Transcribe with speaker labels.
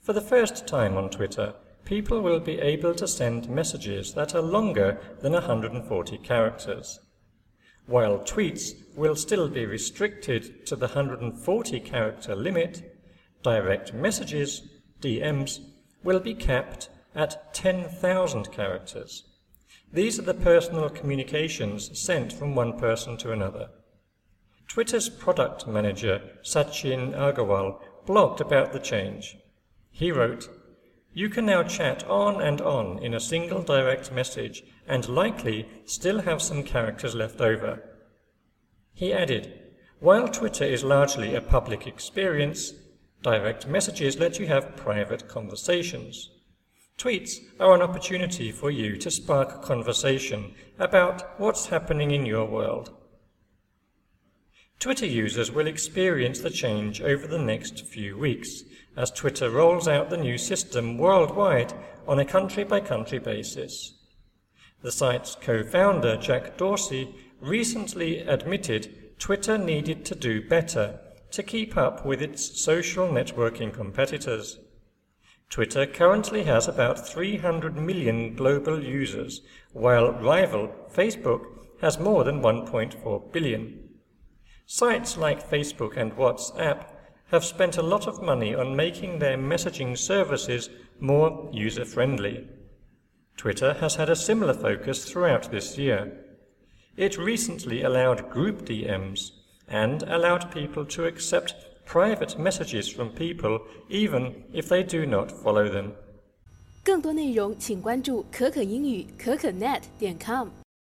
Speaker 1: For the first time on Twitter, people will be able to send messages that are longer than 140 characters. While tweets will still be restricted to the 140-character limit, direct messages, DMs, will be capped at 10,000 characters. These are the personal communications sent from one person to another. Twitter's product manager, Sachin Agarwal, blogged about the change. He wrote, "You can now chat on and on in a single direct message and likely still have some characters left over." He added, "While Twitter is largely a public experience, direct messages let you have private conversations. Tweets are an opportunity for you to spark conversation about what's happening in your world." Twitter users will experience the change over the next few weeks as Twitter rolls out the new system worldwide on a country-by-country basis. The site's co-founder, Jack Dorsey, recently admitted Twitter needed to do better to keep up with its social networking competitors. Twitter currently has about 300 million global users, while rival Facebook has more than 1.4 billion. Sites like Facebook and WhatsApp have spent a lot of money on making their messaging services more user-friendly. Twitter has had a similar focus throughout this year. It recently allowed group DMs and allowed people to accept private messages from people even if they do not follow them.
Speaker 2: 更多内容请关注可可英语可可net.com。